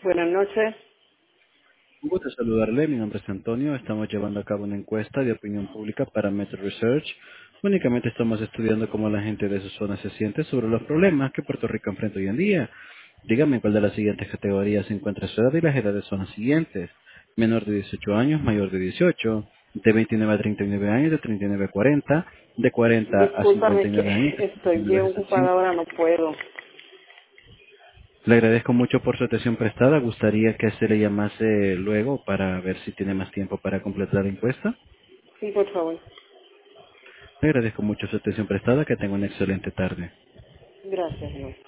Buenas noches. Un gusto saludarle, mi nombre es Antonio. Estamos llevando a cabo una encuesta de opinión pública para Metro Research. Únicamente estamos estudiando cómo la gente de su zona se siente sobre los problemas que Puerto Rico enfrenta hoy en día. Dígame cuál de las siguientes categorías se encuentra su edad y las edades son las siguientes. Menor de 18 años, mayor de 18, de 29 a 39 años, de 39 a 40, de 40 a Discúlpame que 59 años, de estoy 59 bien a ocupada 65. ahora, no puedo. Le agradezco mucho por su atención prestada. Gustaría que se le llamase luego para ver si tiene más tiempo para completar la encuesta. Sí, por favor. Le agradezco mucho su atención prestada. Que tenga una excelente tarde. Gracias, Dios.